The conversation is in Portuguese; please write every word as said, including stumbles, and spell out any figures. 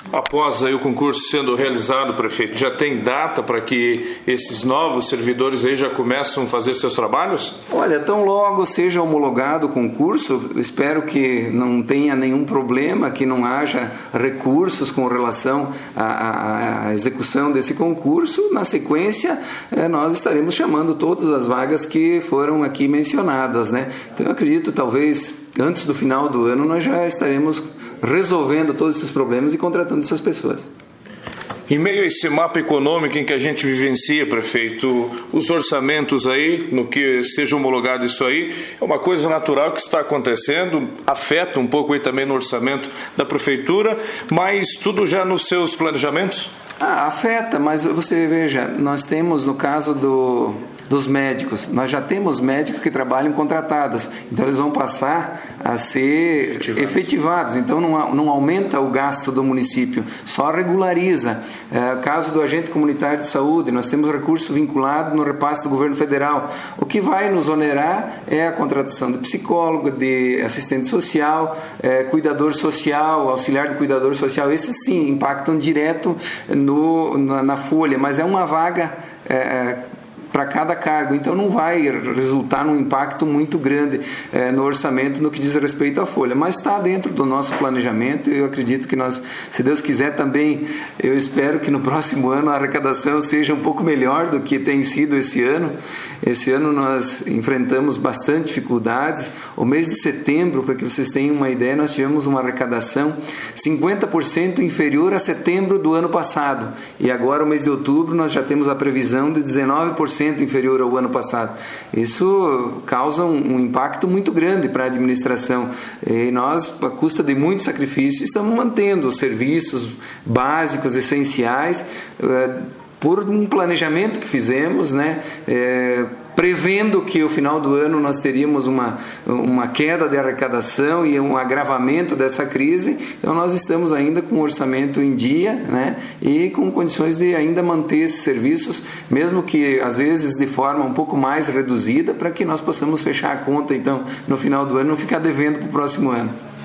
Após aí o concurso sendo realizado, prefeito, já tem data para que esses novos servidores aí já começam a fazer seus trabalhos? Olha, tão logo seja homologado o concurso, espero que não tenha nenhum problema, que não haja recursos com relação à, à, à execução desse concurso. Na sequência, eh, nós estaremos chamando todas as vagas que foram aqui mencionadas, né? Então, eu acredito, talvez, antes do final do ano, nós já estaremos resolvendo todos esses problemas e contratando essas pessoas. Em meio a esse mapa econômico em que a gente vivencia, prefeito, os orçamentos aí, no que seja homologado isso aí, é uma coisa natural que está acontecendo, afeta um pouco aí também no orçamento da prefeitura, mas tudo já nos seus planejamentos? Ah, afeta, mas você veja, nós temos no caso do... dos médicos, nós já temos médicos que trabalham contratados, então eles vão passar a ser efetivados, efetivados. Então não, não aumenta o gasto do município, só regulariza. É, caso do agente comunitário de saúde, nós temos recurso vinculado no repasse do governo federal, o que vai nos onerar é a contratação de psicólogo, de assistente social, é, cuidador social, auxiliar de cuidador social, esses sim impactam direto no, na, na folha, mas é uma vaga é, para cada cargo, então não vai resultar num impacto muito grande eh, no orçamento no que diz respeito à folha, mas está dentro do nosso planejamento e eu acredito que nós, se Deus quiser também, eu espero que no próximo ano a arrecadação seja um pouco melhor do que tem sido esse ano. Esse ano nós enfrentamos bastante dificuldades. O mês de setembro, para que vocês tenham uma ideia, nós tivemos uma arrecadação cinquenta por cento inferior a setembro do ano passado e agora o mês de outubro nós já temos a previsão de dezenove por cento inferior ao ano passado. Isso causa um, um impacto muito grande para a administração e nós, à custa de muito sacrifício, estamos mantendo os serviços básicos, essenciais, eh, por um planejamento que fizemos, né? Eh, prevendo que ao final do ano nós teríamos uma, uma queda de arrecadação e um agravamento dessa crise, então nós estamos ainda com o orçamento em dia, né, e com condições de ainda manter esses serviços, mesmo que às vezes de forma um pouco mais reduzida, para que nós possamos fechar a conta, então, no final do ano, não ficar devendo para o próximo ano.